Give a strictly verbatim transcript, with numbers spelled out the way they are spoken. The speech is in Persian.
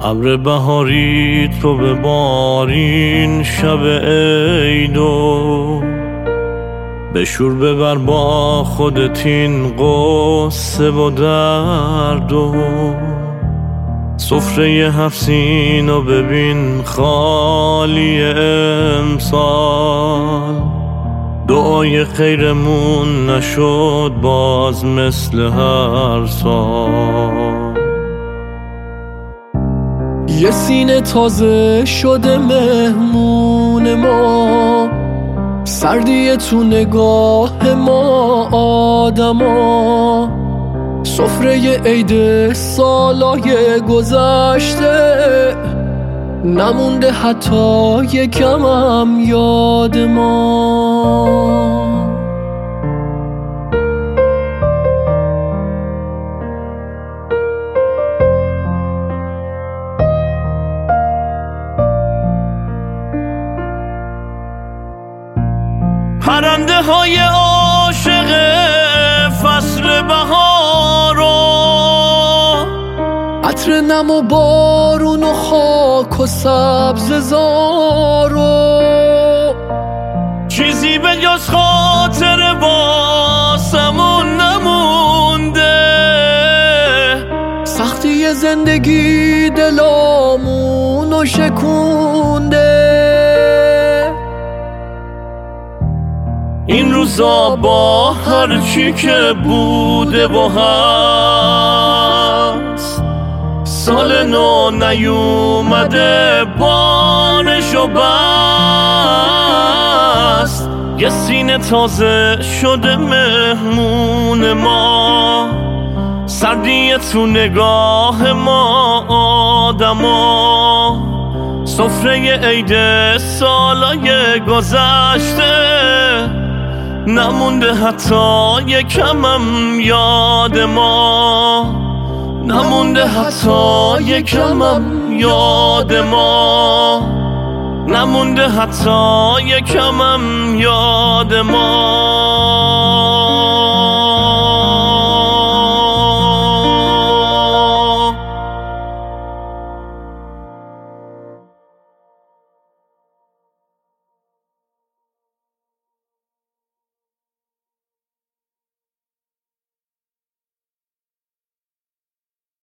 ابر بهاری تو ببارین شب عیدو، بشور ببر با خودت این قصه و دردو. سفره هفت سینو ببین خالی امسال، دعای خیرمون نشد باز مثل هر سال. یه سینه تازه شده مهمون ما، سردیه تو نگاه ما آدما. سفره عید سالای گذشته نمونده حتی یکم هم یاد ما. پرنده های عاشق فصل بهارو، عطر نم و بارون و خاک و سبز زارو. چیزی به جز خاطر باسمون نمونده، سختی زندگی دلامونو شکونده. این روزا با هر چی که بوده و هست، سال نو نیومده بارشو بست. یه سینه تازه شده مهمون ما، سردیه تو نگاه ما آدما. سفره عید سالای گذشته نمونده حتی یکمم یاد ما، نمونده حتی یکمم یاد ما، نمونده حتی یکمم یاد ما.